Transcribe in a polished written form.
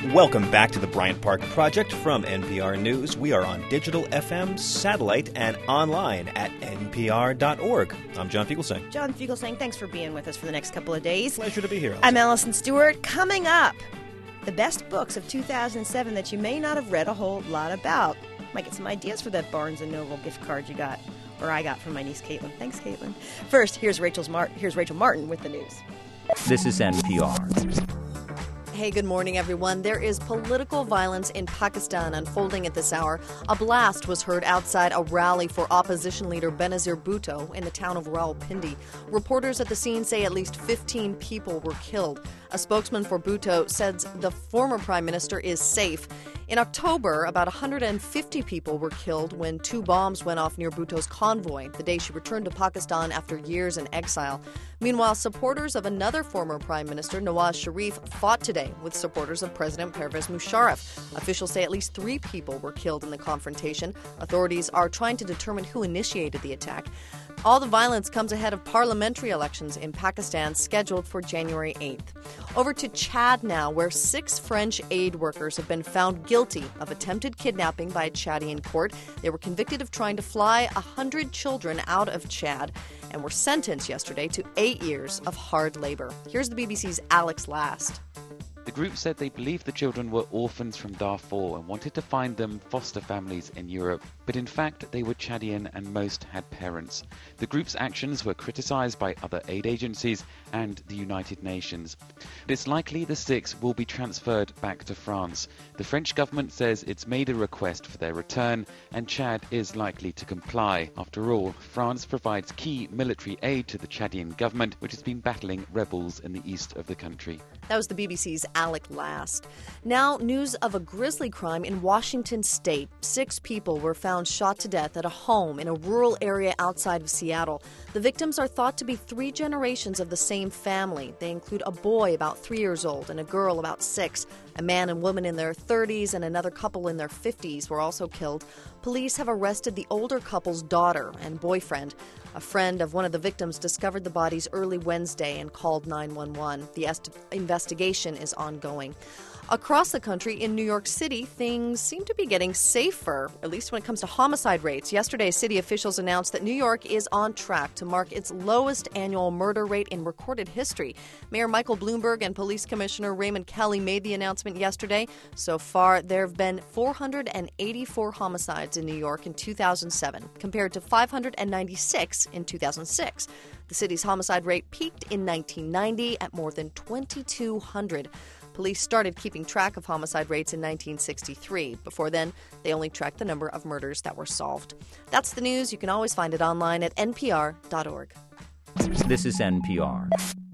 Welcome back to the Bryant Park Project from NPR News. We are on digital FM, satellite, and online at npr.org. I'm John Fugelsang. John Fugelsang, thanks for being with us for the next couple of days. Pleasure to be here. I'm Allison Stewart. Coming up, the best books of 2007 that you may not have read a whole lot about. Might get some ideas for that Barnes & Noble gift card you got, or I got from my niece Caitlin. Thanks, Caitlin. First, here's Rachel Martin with the news. This is NPR. Hey, good morning, everyone. There is political violence in Pakistan unfolding at this hour. A blast was heard outside a rally for opposition leader Benazir Bhutto in the town of Rawalpindi. Reporters at the scene say at least 15 people were killed. A spokesman for Bhutto says the former prime minister is safe. In October, about 150 people were killed when 2 bombs went off near Bhutto's convoy the day she returned to Pakistan after years in exile. Meanwhile, supporters of another former prime minister, Nawaz Sharif, fought today with supporters of President Pervez Musharraf. Officials say at least 3 people were killed in the confrontation. Authorities are trying to determine who initiated the attack. All the violence comes ahead of parliamentary elections in Pakistan scheduled for January 8th. Over to Chad now, where 6 French aid workers have been found guilty of attempted kidnapping by a Chadian court. They were convicted of trying to fly 100 children out of Chad and were sentenced yesterday to 8 years of hard labor. Here's the BBC's Alex Last. The group said they believed the children were orphans from Darfur and wanted to find them foster families in Europe. But in fact, they were Chadian and most had parents. The group's actions were criticised by other aid agencies and the United Nations. But it's likely the 6 will be transferred back to France. The French government says it's made a request for their return, and Chad is likely to comply. After all, France provides key military aid to the Chadian government, which has been battling rebels in the east of the country. That was the BBC's Alec Last. Now, news of a grisly crime in Washington state. 6 people were found shot to death at a home in a rural area outside of Seattle. The victims are thought to be 3 generations of the same family. They include a boy about 3 years old and a girl about 6. A man and woman in their 30s and another couple in their 50s were also killed. Police have arrested the older couple's daughter and boyfriend. A friend of one of the victims discovered the bodies early Wednesday and called 911. The investigation is ongoing. Across the country, in New York City, things seem to be getting safer, at least when it comes to homicide rates. Yesterday, city officials announced that New York is on track to mark its lowest annual murder rate in recorded history. Mayor Michael Bloomberg and Police Commissioner Raymond Kelly made the announcement yesterday. So far, there have been 484 homicides in New York in 2007, compared to 596 in 2006. The city's homicide rate peaked in 1990 at more than 2,200. Police started keeping track of homicide rates in 1963. Before then, they only tracked the number of murders that were solved. That's the news. You can always find it online at npr.org. This is NPR.